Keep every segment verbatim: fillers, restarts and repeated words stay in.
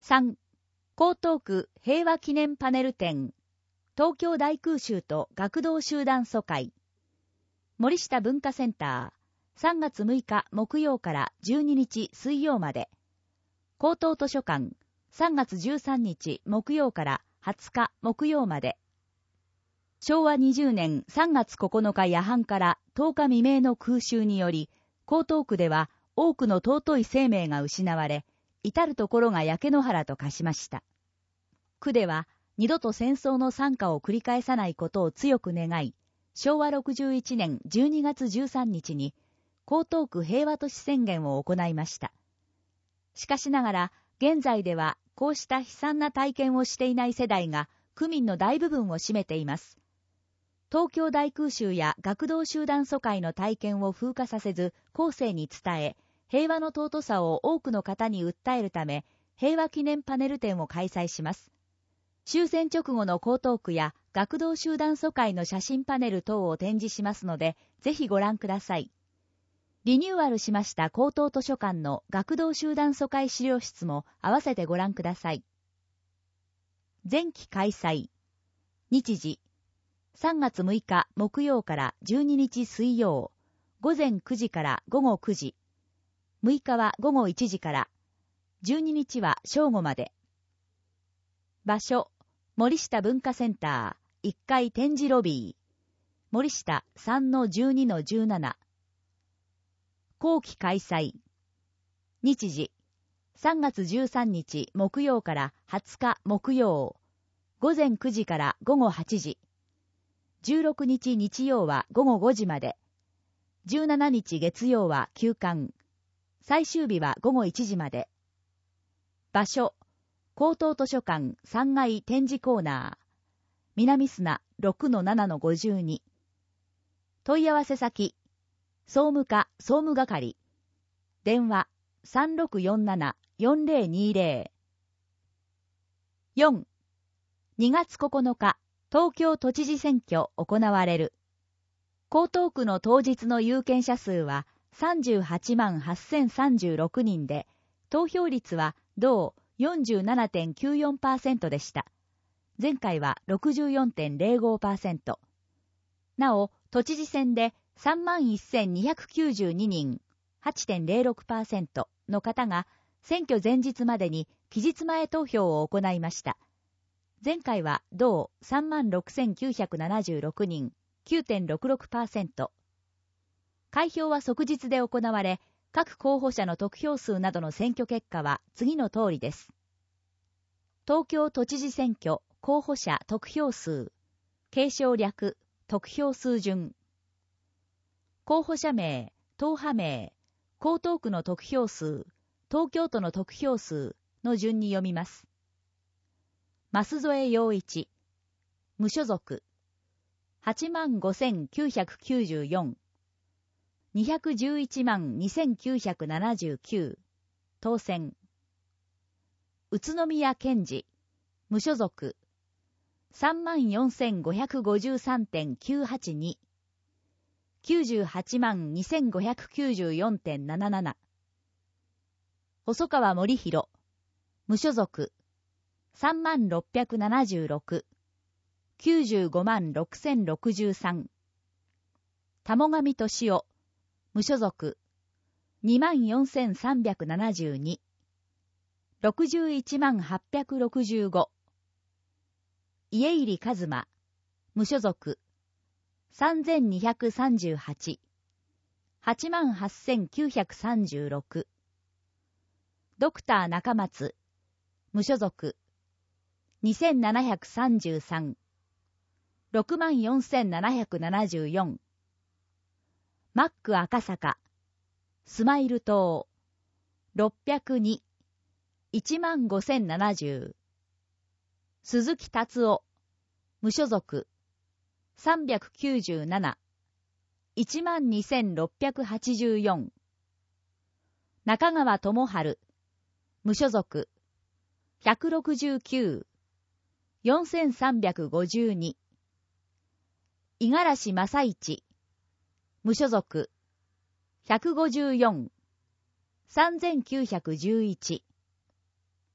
さん、江東区平和記念パネル展、東京大空襲と学童集団疎開。森下文化センター、さんがつむいか木曜からじゅうににち水曜まで。江東図書館、さんがつじゅうさんにち木曜からはつか木曜まで。しょうわにじゅうねんさんがつここのか夜半からとおか未明の空襲により、江東区では多くの尊い生命が失われ、至るところが焼け野原と化しました。区では二度と戦争の惨禍を繰り返さないことを強く願い、しょうわろくじゅういちねんじゅうにがつじゅうさんにちに江東区平和都市宣言を行いました。しかしながら、現在ではこうした悲惨な体験をしていない世代が区民の大部分を占めています。東京大空襲や学童集団疎開の体験を風化させず後世に伝え、平和の尊さを多くの方に訴えるため、平和記念パネル展を開催します。終戦直後の江東区や学童集団疎開の写真パネル等を展示しますので、ぜひご覧ください。リニューアルしました江東図書館の学童集団疎開資料室も合わせてご覧ください。前期開催。日時。さんがつむいか木曜からじゅうににち水曜、ごぜんくじからごごくじ。むいかはごごいちじから、じゅうににちは正午まで。場所、森下文化センター、いっかい展示ロビー。森下 さんのじゅうにのじゅうなな。後期開催。日時、さんがつじゅうさんにち木曜からはつか木曜、ごぜんくじからごごはちじ。じゅうろくにち日曜はごごごじまで。じゅうしちにち月曜は休館。最終日はごごいちじまで。場所、江東図書館さんがい展示コーナー。南砂 ろくのななのごじゅうに。問い合わせ先、総務課総務係。電話 さんろくよんななよんぜろにぜろ。よん、にがつここのか、東京都知事選挙行われる。江東区の当日の有権者数はさんじゅうはちまんはっせんさんじゅうろくにんで、投票率は同 よんじゅうななてんきゅうよんパーセント でした。前回は ろくじゅうよんてんぜろごパーセント。なお、都知事選で さんまんせんにひゃくきゅうじゅうににん、はちてんぜろろくパーセント の方が選挙前日までに期日前投票を行いました。前回は同 さんまんろくせんきゅうひゃくななじゅうろくにん、きゅうてんろくろくパーセント。開票は即日で行われ、各候補者の得票数などの選挙結果は次の通りです。東京都知事選挙候補者得票数、継承略、得票数順。候補者名、党派名、江東区の得票数、東京都の得票数の順に読みます。舛添陽一、無所属、はちまんごせんきゅうひゃくきゅうじゅうよん、にひゃくじゅういちまんにせんきゅうひゃくななじゅうきゅう、当選。宇都宮健治、無所属、さんまんよんせんごひゃくごじゅうさんてんきゅうはちに、きゅうじゅうはちまんにせんごひゃくきゅうじゅうよんてんなななな。細川森弘、無所属、さんまんろっぴゃくななじゅうろく、きゅうじゅうごまんろくせんろくじゅうさん。玉上俊夫、無所属、にまんよんせんさんびゃくななじゅうに、ろくじゅういちまんはっぴゃくろくじゅうご。家入一馬、無所属、さんぜんにひゃくさんじゅうはち、はちまんはっせんきゅうひゃくさんじゅうろく。ドクター中松、無所属、にせんななひゃくさんじゅうさん、ろくまんよんせんななひゃくななじゅうよん。マック赤坂、スマイル島、ろっぴゃくに、いちまんごせんななじゅう。鈴木達夫、無所属、さんびゃくきゅうじゅうなな、いちまんにせんろっぴゃくはちじゅうよん。中川智春、無所属、ひゃくろくじゅうきゅう、よんせんさんびゃくごじゅうに。五十嵐正一、無所属、ひゃくごじゅうよん、さんぜんきゅうひゃくじゅういち。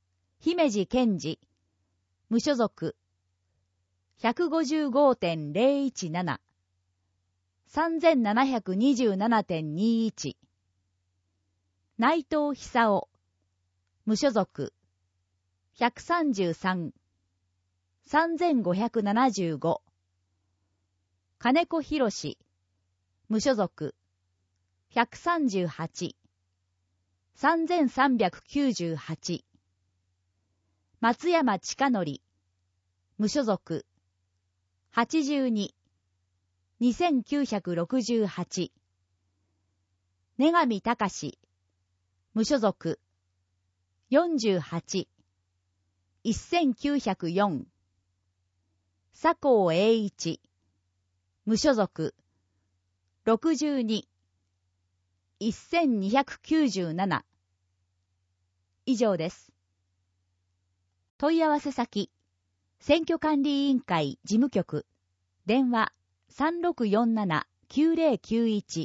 姫路健二、無所属 ひゃくごじゅうごてんゼロいちなな、さんぜんななひゃくにじゅうななてんにいち、内藤久夫、無所属ひゃくさんじゅうさん、さんぜんごひゃくななじゅうご、金子博士、無所属ひゃくさんじゅうはち、さんぜんさんびゃくきゅうじゅうはち、松山千佳則、無所属はちじゅうに、にせんきゅうひゃくろくじゅうはち、根上隆、無所属よんじゅうはち、せんきゅうひゃくよん、佐藤栄一、無所属ろくじゅうに、せんにひゃくきゅうじゅうなな。以上です。問い合わせ先、選挙管理委員会事務局、電話 さんろくよんななきゅうぜろきゅういち。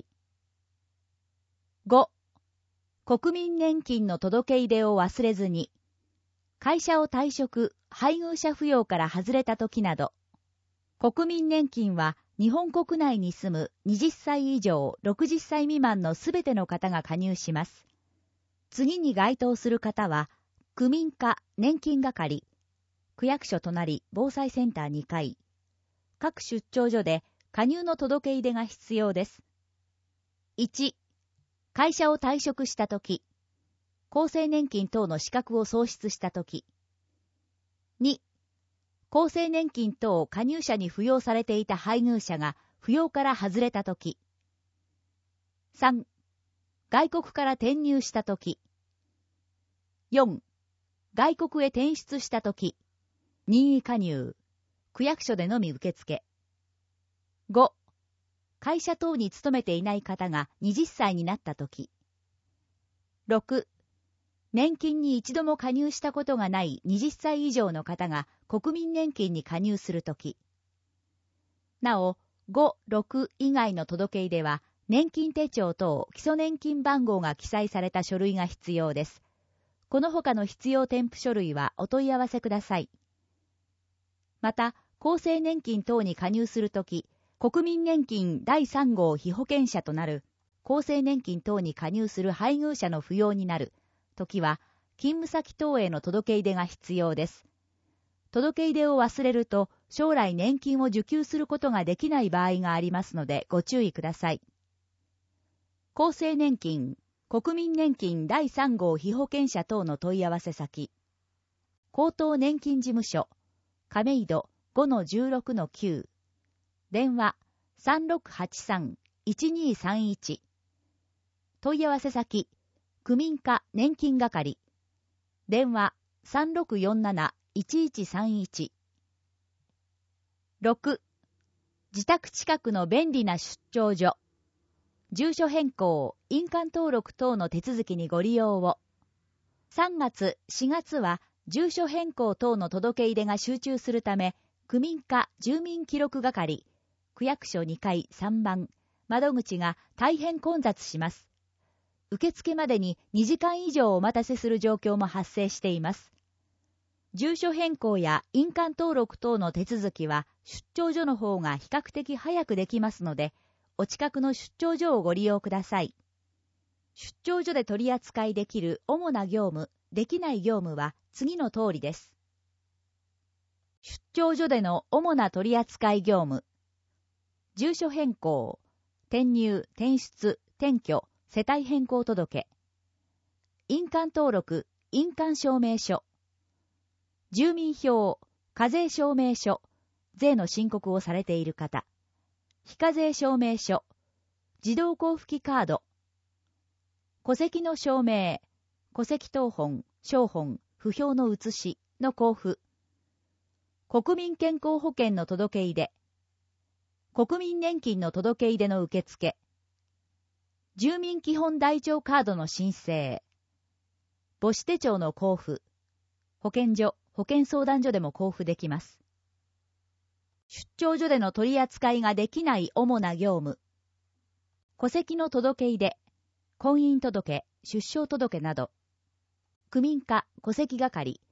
ご. 国民年金の届け出を忘れずに、会社を退職、配偶者扶養から外れた時など、国民年金は日本国内に住むはたち以上ろくじゅっさい未満のすべての方が加入します。次に該当する方は、区民課年金係、区役所隣防災センターにかい、各出張所で加入の届け出が必要です。いち. 会社を退職したとき、厚生年金等の資格を喪失したとき。に. 厚生年金等加入者に扶養されていた配偶者が扶養から外れたとき。さん. 外国から転入したとき。よん. 外国へ転出したとき。任意加入。区役所でのみ受付。ご. 会社等に勤めていない方がはたちになったとき。ろく. 年金に一度も加入したことがないはたち以上の方が国民年金に加入するとき。なお、ご、ろく以外の届け出は、年金手帳等基礎年金番号が記載された書類が必要です。この他の必要添付書類はお問い合わせください。また、厚生年金等に加入するとき、国民年金だいさん号被保険者となる、厚生年金等に加入する配偶者の扶養になるときは、勤務先等への届け出が必要です。届け出を忘れると、将来年金を受給することができない場合がありますので、ご注意ください。厚生年金、国民年金だいさん号被保険者等の問い合わせ先。高等年金事務所、亀戸 ごのじゅうろくのきゅう。電話 さんろくはちさんいちにさんいち。問い合わせ先、区民課年金係。電話 さんろくよんなないちいちさんいち。ろく. 自宅近くの便利な出張所。住所変更、印鑑登録等の手続きにご利用を。さんがつ、しがつは住所変更等の届け出が集中するため、区民課住民記録係、区役所にかいさんばん、窓口が大変混雑します。受付までににじかん以上お待たせする状況も発生しています。住所変更や印鑑登録等の手続きは出張所の方が比較的早くできますので、お近くの出張所をご利用ください。出張所で取り扱いできる主な業務、できない業務は次の通りです。出張所での主な取扱業務。住所変更、転入、転出、転居、世帯変更届。印鑑登録、印鑑証明書。住民票、課税証明書、税の申告をされている方。非課税証明書、自動交付カード。戸籍の証明、戸籍謄本、証本、不評の写しの交付。国民健康保険の届け出。国民年金の届け出の受付。住民基本台帳カードの申請。母子手帳の交付。保健所、保健相談所でも交付できます。出張所での取り扱いができない主な業務。戸籍の届け出、婚姻届、出生届など。区民課戸籍係、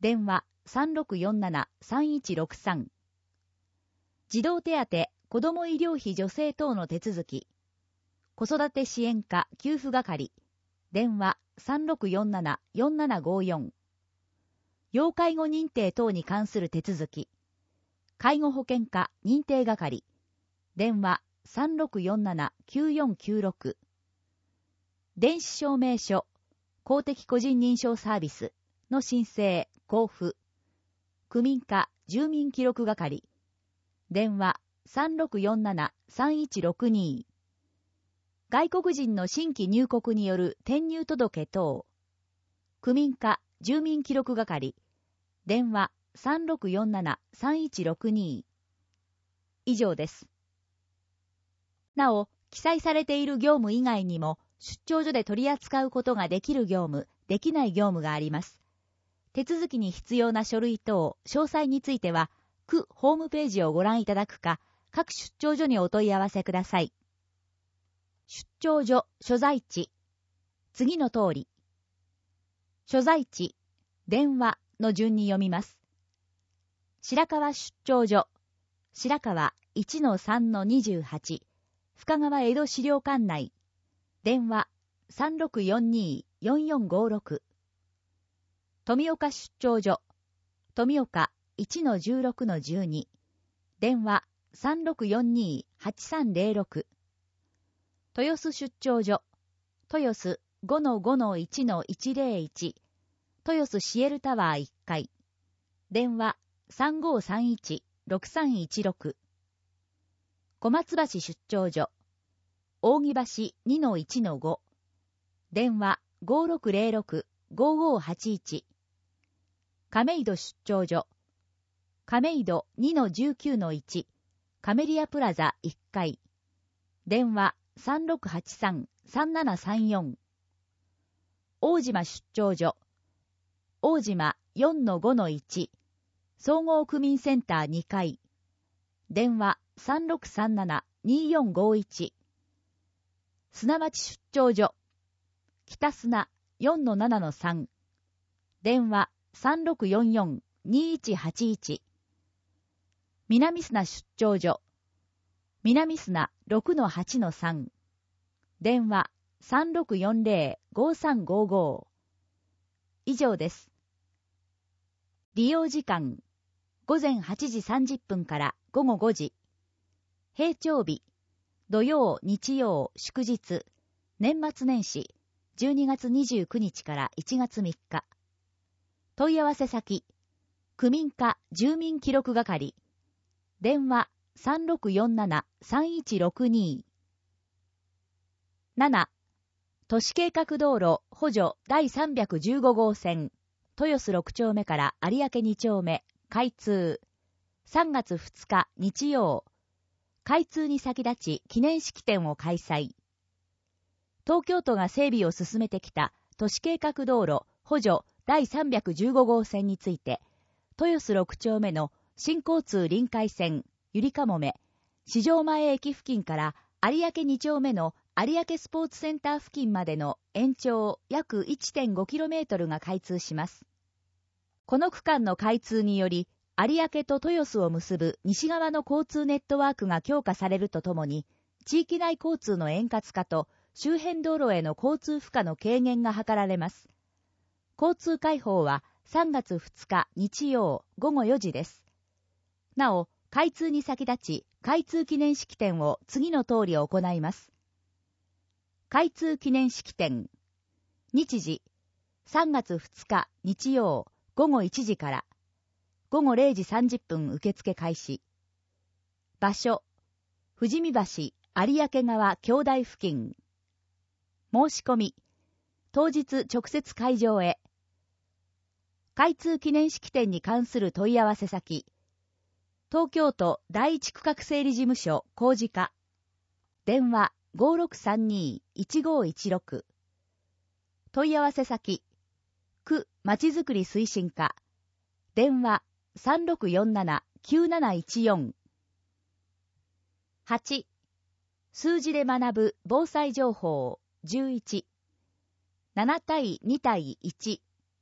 電話 さんろくよんななさんいちろくさん。児童手当、子ども医療費助成等の手続き。子育て支援課給付係。電話 さんろくよんななよんななごよん。要介護認定等に関する手続き。介護保険課認定係。電話 さんろくよんななきゅうよんきゅうろく。電子証明書、公的個人認証サービスの申請、交付。区民課住民記録係。電話 さんろくよんななさんいちろくに。外国人の新規入国による転入届等。区民課住民記録係。電話 さんろくよんななさんいちろくに。以上です。なお、記載されている業務以外にも、出張所で取り扱うことができる業務、できない業務があります。手続きに必要な書類等、詳細については、区ホームページをご覧いただくか、各出張所にお問い合わせください。出張所、所在地。次の通り。所在地、電話の順に読みます。白川出張所。白川 いちのさんのにじゅうはち。深川江戸資料館内。電話 さんろくよんによんよんごろく。富岡出張所。富岡 いちのじゅうろくのじゅうに。電話 さんろくよんにはちさんぜろろく。豊洲出張所。豊洲 ごのごのいちのいちぜろいち。豊洲シエルタワーいっかい。電話 さんごさんいちろくさんいちろく。小松橋出張所。扇橋 にのいちのご。電話 ごろくぜろろくごごはちいち。亀戸出張所。亀戸 にのじゅうきゅうのいち。カメリアプラザいっかい。電話 さんろくはちさんさんななさんよん。大島出張所。大島 よんのごのいち。総合区民センターにかい。電話 さんろくさんななによんごいち。砂町出張所。北砂 よんのななのさん。電話 さんろくよんよんにいちはちいち。南砂出張所。南砂 ろくのはちのさん。電話 さんろくよんぜろごさんごご。以上です。利用時間。午前はちじさんじゅっぷんから午後ごじ。平常日。土曜、日曜、祝日。年末年始。じゅうにがつにじゅうくにちからいちがつみっか。問い合わせ先。区民課住民記録係。電話 さんろくよんななさんいちろくに。なな. 都市計画道路補助だいさんびゃくじゅうごごうせん。豊洲ろくちょうめから有明にちょうめ。開通。さんがつふつか日曜。開通に先立ち記念式典を開催。東京都が整備を進めてきた都市計画道路補助だいさんびゃくじゅうごごうせんについて、豊洲ろくちょうめの新交通臨海線ゆりかもめ、市場前駅付近から有明にちょうめの有明スポーツセンター付近までの延長約 いってんごキロメートル が開通します。この区間の開通により、有明と豊洲を結ぶ西側の交通ネットワークが強化されるとともに、地域内交通の円滑化と周辺道路への交通負荷の軽減が図られます。交通開放はさんがつふつか日曜ごごよじです。なお、開通に先立ち、開通記念式典を次の通り行います。開通記念式典。日時、さんがつふつか日曜ごごいちじからごごれいじさんじゅっぷん受付開始。場所、富士見橋有明川橋台付近。申し込み、当日直接会場へ。開通記念式典に関する問い合わせ先。東京都第一区画整理事務所工事課。電話 ごろくさんにいちごいちろく。問い合わせ先。区まちづくり推進課。電話 さんろくよんななきゅうなないちよん。はち. 数字で学ぶ防災情報じゅういち。ななたいにたいいち。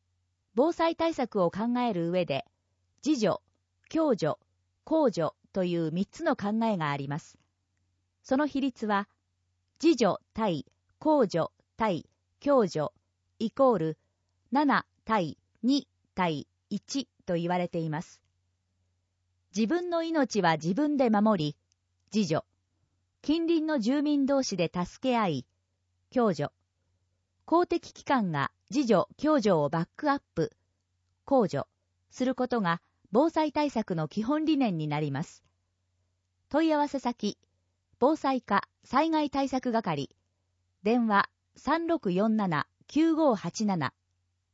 防災対策を考える上で、自助、共助、公助というみっつの考えがあります。その比率は、自助対公助対共助イコールなな対に対いちと言われています。自分の命は自分で守り、自助。近隣の住民同士で助け合い、共助。公的機関が自助・共助をバックアップ、公助することが防災対策の基本理念になります。問い合わせ先、防災課災害対策係、電話 さんろくよんななきゅうごはちなな。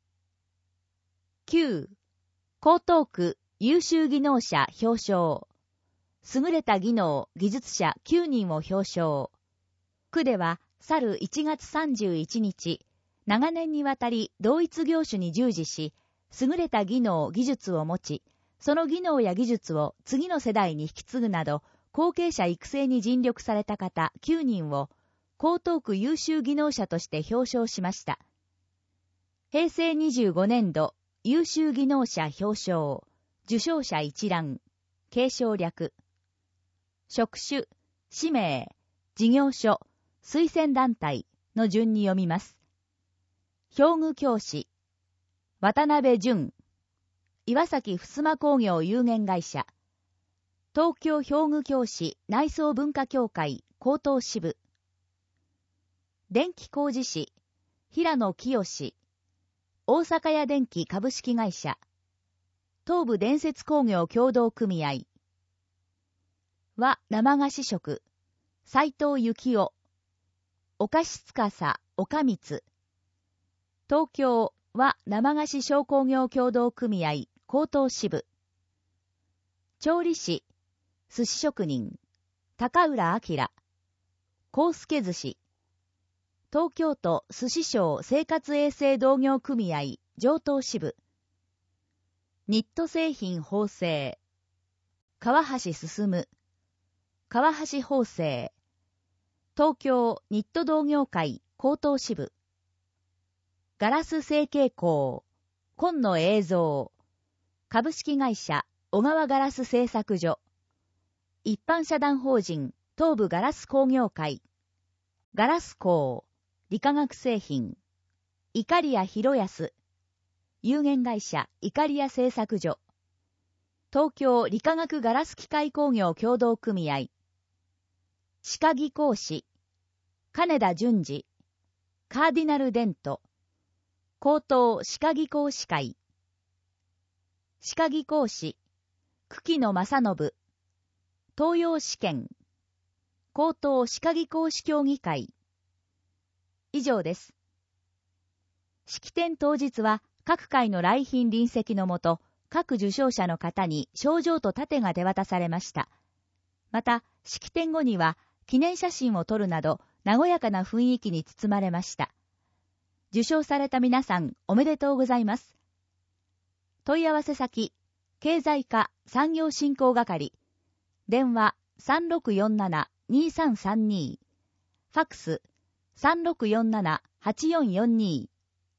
きゅう. 江東区優秀技能者表彰。優れた技能・技術者きゅうにんを表彰。区では、去るいちがつさんじゅういちにち、長年にわたり同一業種に従事し、優れた技能・技術を持ち、その技能や技術を次の世代に引き継ぐなど、後継者育成に尽力された方きゅうにんを、江東区優秀技能者として表彰しました。へいせいにじゅうごねんど、優秀技能者表彰、受賞者一覧、継承略。職種、氏名、事業所、推薦団体の順に読みます。表具教師、渡辺淳、岩崎襖工業有限会社、東京表具教師内装文化協会江東支部、電気工事士、平野清、大阪屋電機株式会社、東部電節工業協同組合、和生菓子職、斉藤幸夫、お菓子司、岡光、東京和生菓子商工業協同組合、江東支部、調理師、寿司職人、高浦明、幸助寿司、東京都寿司商生活衛生同業組合、城東支部、ニット製品縫製、川橋進、川橋縫製、東京ニット同業会江東支部、ガラス成形工、今野映像、株式会社小川ガラス製作所、一般社団法人東部ガラス工業会、ガラス工、理化学製品、イカリア広安、有限会社イカリア製作所、東京理化学ガラス機械工業協同組合、歯科技工士、金田淳二、カーディナルデント、高等歯科技工士会、歯科技工士、久野正信、東洋試験、高等歯科技工士協議会。以上です。式典当日は各界の来賓臨席のもと、各受賞者の方に賞状と盾が手渡されました。また、式典後には記念写真を撮るなど、和やかな雰囲気に包まれました。受賞された皆さん、おめでとうございます。問い合わせ先、経済課産業振興係、電話 さんろくよんななにさんさんに、ファックス さんろくよんななはちよんよんに。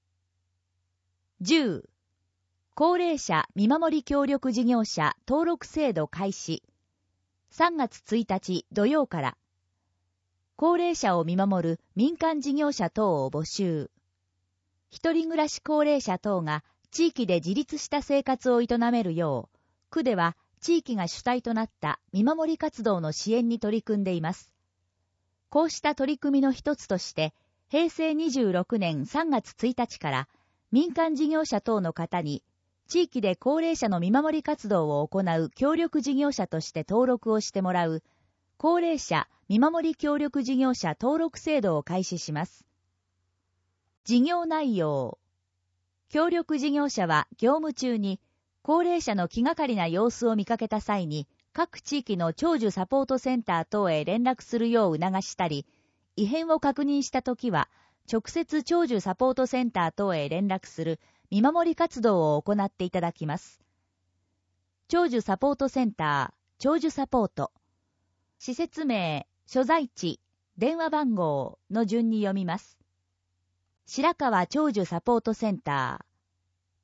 じゅう. 高齢者見守り協力事業者登録制度開始。さんがつついたち土曜から。高齢者を見守る民間事業者等を募集。一人暮らし高齢者等が地域で自立した生活を営めるよう、区では地域が主体となった見守り活動の支援に取り組んでいます。こうした取り組みの一つとして、へいせいにじゅうろくねんさんがつついたちから民間事業者等の方に地域で高齢者の見守り活動を行う協力事業者として登録をしてもらう高齢者見守り協力事業者登録制度を開始します。事業内容。協力事業者は業務中に高齢者の気がかりな様子を見かけた際に各地域の長寿サポートセンター等へ連絡するよう促したり、異変を確認したときは直接長寿サポートセンター等へ連絡する見守り活動を行っていただきます。長寿サポートセンター、長寿サポート。施設名、所在地、電話番号の順に読みます。白川長寿サポートセンター、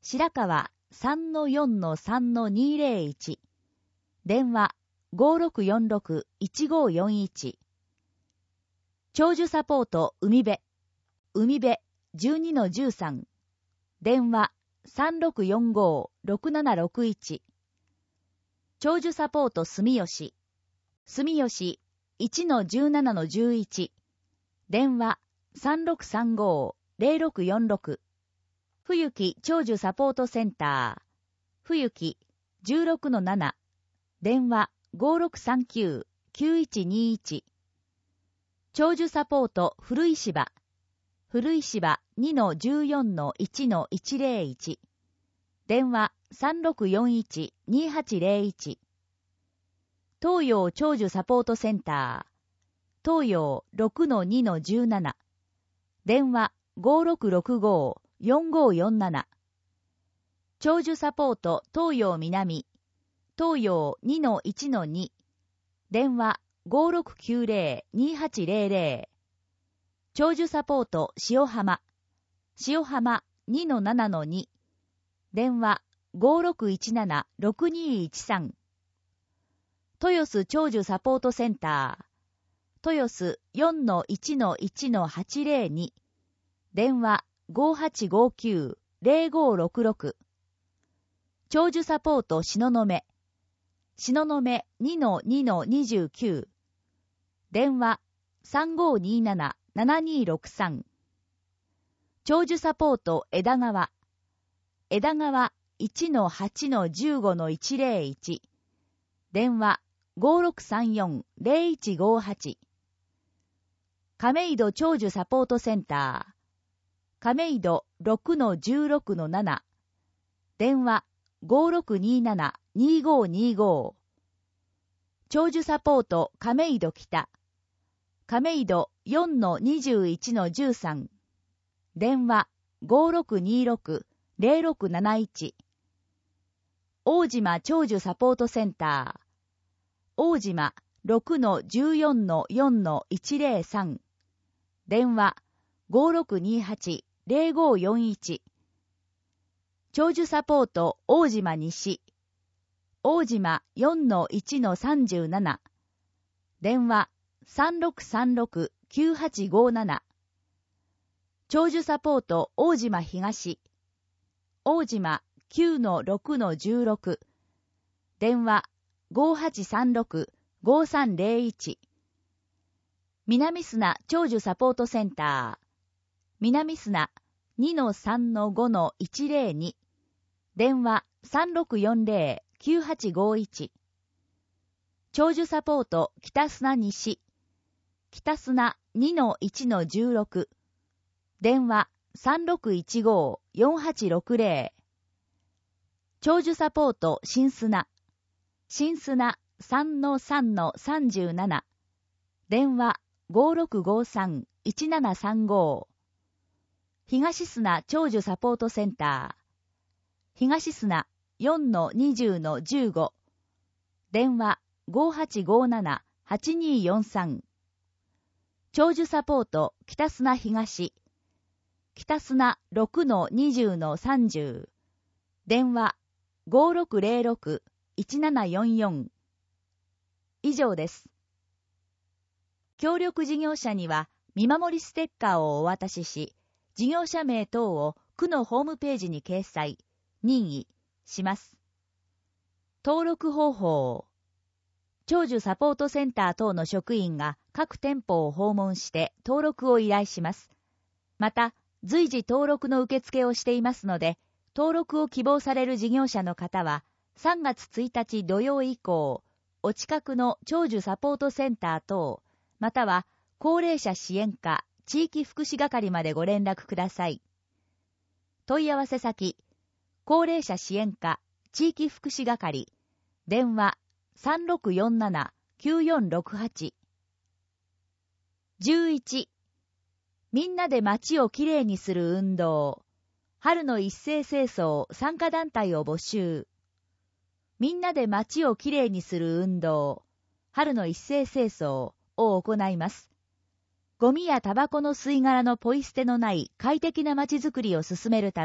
白川 さんのよんのさんのにぜろいち、電話 ごろくよんろくいちごよんいち、長寿サポート海辺、海辺 じゅうにのじゅうさん、電話 さんろくよんごろくななろくいち、長寿サポート住吉、住吉 いちのじゅうななのじゅういち、電話 さんろくさんごぜろろくよんろく、冬木長寿サポートセンター、冬木 じゅうろくのなな、電話 ごろくさんきゅうきゅういちにいち、長寿サポート古い芝、古い芝 にのじゅうよんのいちのいちぜろいち、電話 さんろくよんいちにはちぜろいち、東洋長寿サポートセンター、東洋 ろくのにのじゅうなな、電話 ごろくろくごよんごよんなな、長寿サポート東洋南、東洋 にのいちのに、電話 ごろくきゅうぜろにはちぜろぜろ、長寿サポート塩浜、塩浜 にのななのに、電話 ごろくいちななろくにいちさん、豊洲長寿サポートセンター、豊洲 よんのいちのいちのはちぜろに、電話 ごはちごきゅうぜろごろくろく、長寿サポート東雲、東雲 にのにのにじゅうきゅう、電話 さんごにななななにろくさん、長寿サポート枝川、枝川 いちのはちのじゅうごのいちぜろいち、電話 ごろくさんよんぜろいちごはち、亀戸長寿サポートセンター、亀戸 ろくのじゅうろくのなな、電話 ごろくにななにごにご、長寿サポート亀戸北、亀戸 よんのにじゅういちのじゅうさん、電話 ごろくにろくぜろろくなないち、大島長寿サポートセンター、大島 ろくのじゅうよんのよんのいちぜろさん、電話 ごろくにはちぜろごよんいち、長寿サポート大島西、大島 よんのいちのさんじゅうなな、電話 さんろくさんろくきゅうはちごなな、長寿サポート大島東、大島 きゅうのろくのじゅうろく、電話 ごはちさんろくごさんぜろいち、南砂長寿サポートセンター、南砂 にのさんのごのいちぜろに、電話 さんろくよんぜろきゅうはちごいち、長寿サポート北砂西、北砂 にのいちのじゅうろく、電話 さんろくいちごよんはちろくぜろ、長寿サポート新砂、新砂 さんのさんのさんじゅうなな、電話 ごろくごさんいちななさんご、東砂長寿サポートセンター、東砂 よんのにじゅうのじゅうご、電話 ごはちごななはちによんさん、長寿サポート北砂東、北砂 ろくのにじゅうのさんじゅう、電話 ごろくぜろろくいちななよんよん。以上です。協力事業者には見守りステッカーをお渡しし、事業者名等を区のホームページに掲載、任意します。登録方法。長寿サポートセンター等の職員が各店舗を訪問して登録を依頼します。また、随時登録の受付をしていますので、登録を希望される事業者の方は、さんがつついたち土曜以降、お近くの長寿サポートセンター等、または高齢者支援課、地域福祉係までご連絡ください。問い合わせ先、高齢者支援課、地域福祉係、電話 さんろくよんななきゅうよんろくはち。じゅういち、みんなで街をきれいにする運動。春の一斉清掃参加団体を募集。みんなで街をきれいにする運動。春の一斉清掃を行います。ゴミやタバコの吸い殻のポイ捨てのない快適な街づくりを進めるため、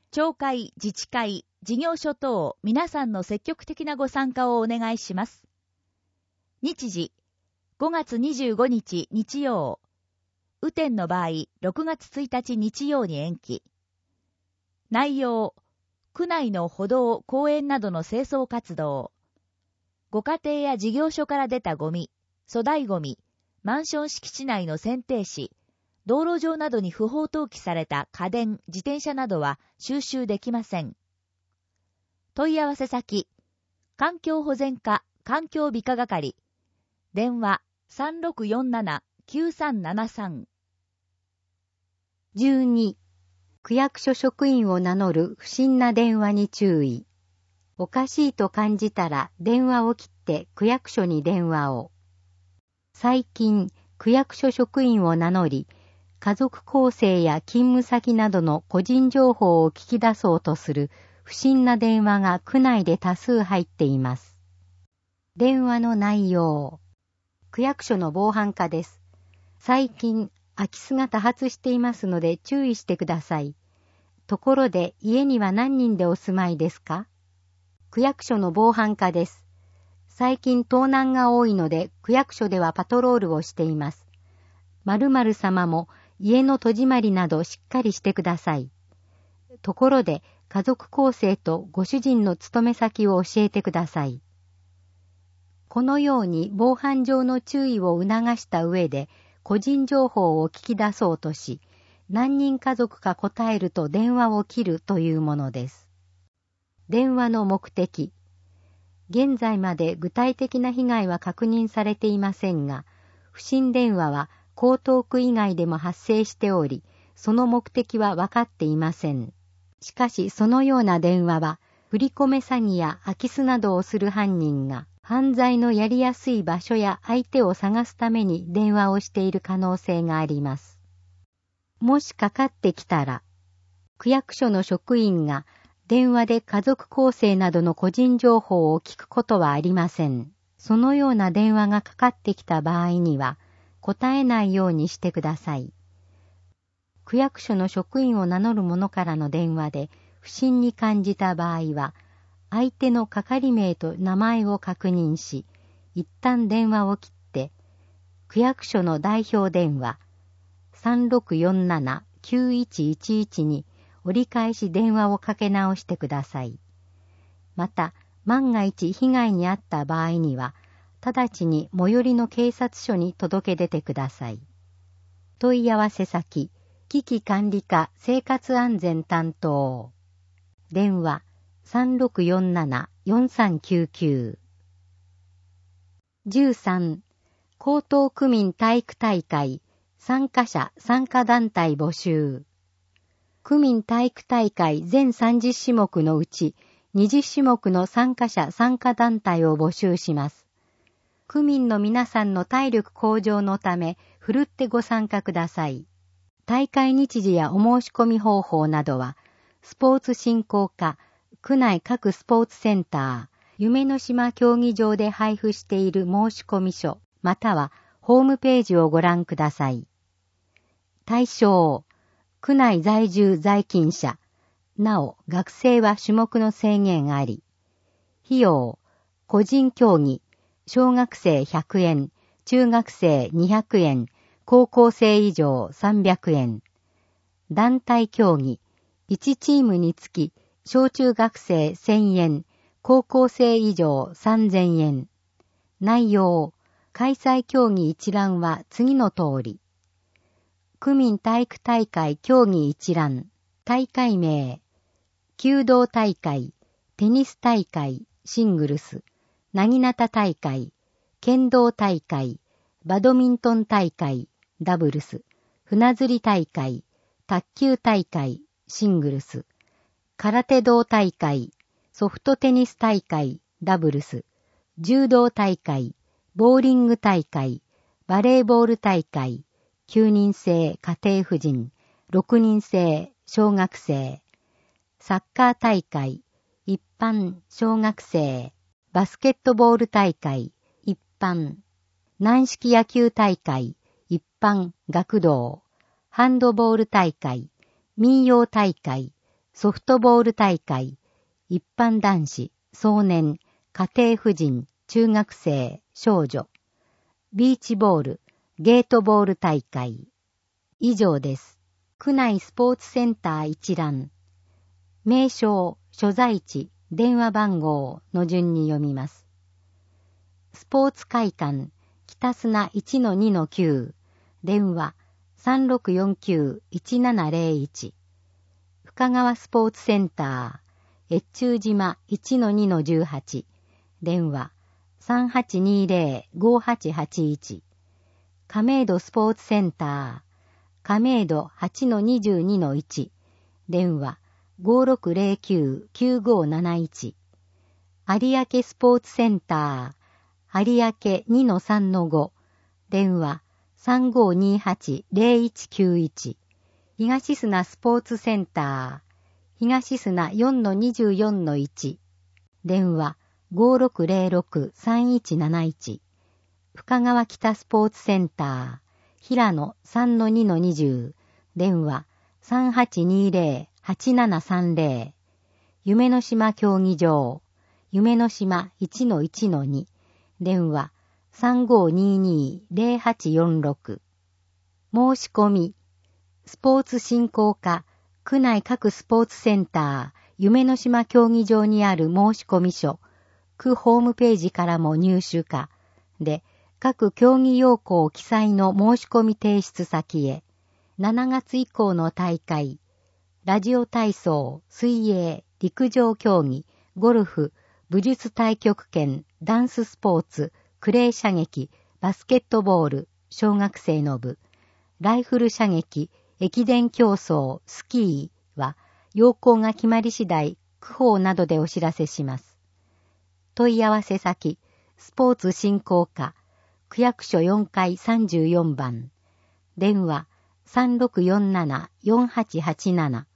町会、自治会、事業所等、皆さんの積極的なご参加をお願いします。日時、ごがつにじゅうごにち日曜。雨天の場合、ろくがつついたち日曜に延期。内容、区内の歩道、公園などの清掃活動。ご家庭や事業所から出たゴミ、粗大ゴミ、マンション敷地内の剪定紙、道路上などに不法投棄された家電、自転車などは収集できません。問い合わせ先、環境保全課環境美化係、電話 さんろくよんななきゅうさんななさん。 じゅうに、区役所職員を名乗る不審な電話に注意。おかしいと感じたら電話を切って区役所に電話を。最近、区役所職員を名乗り、家族構成や勤務先などの個人情報を聞き出そうとする不審な電話が区内で多数入っています。電話の内容。区役所の防犯課です。最近、空き巣が多発していますので注意してください。ところで、家には何人でお住まいですか？区役所の防犯課です。最近盗難が多いので、区役所ではパトロールをしています。〇〇様も家の戸締まりなどしっかりしてください。ところで、家族構成とご主人の勤め先を教えてください。このように防犯上の注意を促した上で、個人情報を聞き出そうとし、何人家族か答えると電話を切るというものです。電話の目的。現在まで具体的な被害は確認されていませんが、不審電話は江東区以外でも発生しており、その目的は分かっていません。しかしそのような電話は、振り込め詐欺や空き巣などをする犯人が、犯罪のやりやすい場所や相手を探すために電話をしている可能性があります。もしかかってきたら、区役所の職員が電話で家族構成などの個人情報を聞くことはありません。そのような電話がかかってきた場合には、答えないようにしてください。区役所の職員を名乗る者からの電話で不審に感じた場合は、相手の係名と名前を確認し、一旦電話を切って、区役所の代表電話 さんろくよんななきゅういちいちいち に折り返し電話をかけ直してください。また、万が一被害に遭った場合には、直ちに最寄りの警察署に届け出てください。問い合わせ先、危機管理課生活安全担当。電話さんろくよんななよんさんきゅうきゅう。じゅうさん、江東区民体育大会参加者参加団体募集。区民体育大会全さんじゅっしゅもくのうちにじゅっしゅもくの参加者参加団体を募集します。区民の皆さんの体力向上のため、ふるってご参加ください。大会日時やお申し込み方法などは、スポーツ振興課、区内各スポーツセンター、夢の島競技場で配布している申し込み書、またはホームページをご覧ください。対象、区内在住在勤者、なお学生は種目の制限あり。費用、個人競技、小学生ひゃくえん、中学生にひゃくえん、高校生以上さんびゃくえん。団体競技、いちチームにつき、小中学生せんえん、高校生以上さんぜんえん。内容、開催競技一覧は次の通り。区民体育大会競技一覧、大会名、弓道大会、テニス大会、シングルス、なぎなた大会、剣道大会、バドミントン大会、ダブルス、船釣り大会、卓球大会、シングルス、空手道大会、ソフトテニス大会、ダブルス、柔道大会、ボーリング大会、バレーボール大会、きゅうにん制家庭婦人、ろくにん制小学生、サッカー大会、一般小学生、バスケットボール大会、一般、軟式野球大会、一般学童、ハンドボール大会、民謡大会、 ソフトボール大会、一般男子、少年、家庭婦人、中学生、少女、ビーチボール、ゲートボール大会。以上です。区内スポーツセンター一覧。名称、所在地、電話番号の順に読みます。スポーツ会館、北砂 いちのにのきゅう、電話 さんろくよんきゅういちななゼロいち。深川スポーツセンター、越中島 いちのにのじゅうはち、電話 さんはちにゼロごはちはちいち。亀戸スポーツセンター、亀戸 はちのにじゅうにのいち、電話 ごろくゼロきゅうきゅうごなないち。有明スポーツセンター、有明 にのさんのご、電話 さんごにはちゼロいちきゅういち。東砂スポーツセンター、東砂 よんのにじゅうよんのいち、電話 ごろくゼロろくさんいちなないち。深川北スポーツセンター、平野 さんのにのにじゅう、電話 さんはちにゼロはちななさんゼロ。夢の島競技場、夢の島 いちのいちのに、電話 さんごににゼロはちよんろく。申し込み、スポーツ振興課、区内各スポーツセンター、夢の島競技場にある申し込み書、区ホームページからも入手可で、各競技要項記載の申し込み提出先へ、しちがつ以降の大会、ラジオ体操、水泳、陸上競技、ゴルフ、武術太極拳、ダンススポーツ、クレー射撃、バスケットボール、小学生の部、ライフル射撃、駅伝競争、スキーは、要項が決まり次第、区報などでお知らせします。問い合わせ先、スポーツ振興課、区役所よんかいさんじゅうよんばん、電話 さんろくよんななよんはちはちなな。